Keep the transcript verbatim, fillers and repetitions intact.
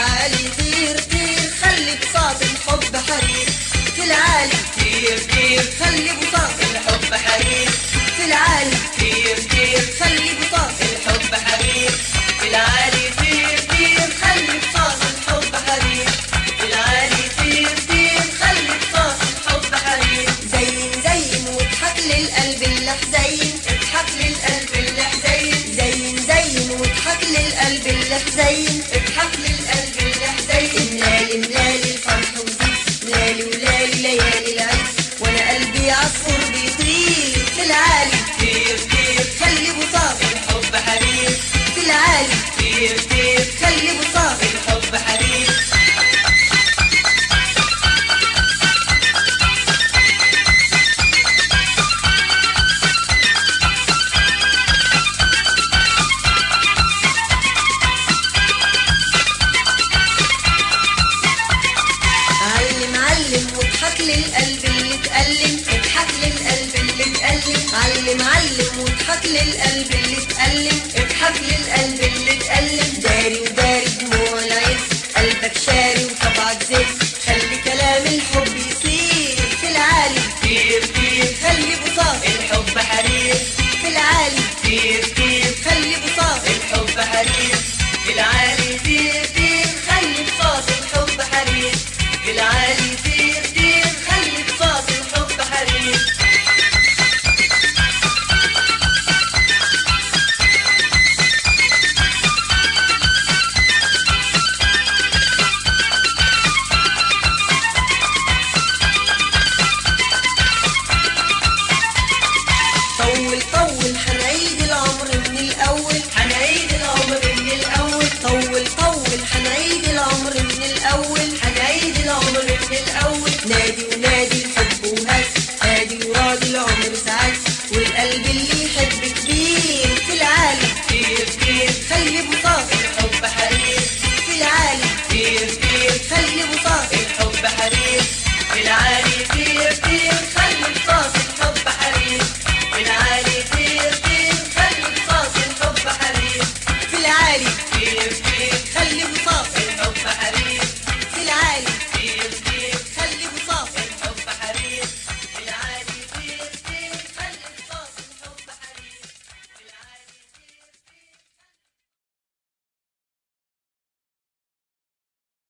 العالي طير طير خلي بساط الحب حرير، في العالي طير طير خلي بساط الحب حرير، في العالي طير طير خلي بساط الحب حرير، في العالي طير طير خلي بساط الحب حرير، في العالي طير طير خلي بساط الحب حرير. زين زين واضحك للقلب الحزين، اضحك للقلب اللي حزين، زين زين واضحك للقلب الحزين، اضحك للقلب اللي حزين. ملالي ملالي الفرح وزيد، ملالي ولالي ليالي العيد، وانا قلبي عصفور بيطير في العالي طير طير خلي بساط الحب حرير، في العالي طير طير خلي بساط الحب حرير. علم علم واضحك للقلب اللي اتألم، اضحك للقلب اللي اتألم، علم علم واضحك للقلب اللي اتألم، اضحك للقلب اللي اتألم. داري وداري دموع العين، قلبك شاري وطبعك زين، خلي كلام الحب يصير في العالي طير طير خلي بساط الحب حرير، في العالي طير طير خلي بساط الحب حرير، في العالي طير طير خلي بساط الحب حرير، في العالي طير طير خلي بساط الحب حرير. طول طول حنعيد العمر من الأول، هنعيد العمر من الأول، طول طول حنعيد العمر من الأول، هنعيد العمر من الأول. نادي ونادي الحب وهات، هادي وراضي العمر ساعات، والقلب اللي يحب كتير في العالي طير طير خلي بساط الحب حرير، في العالي طير طير خلي بساط الحب حرير، في العالي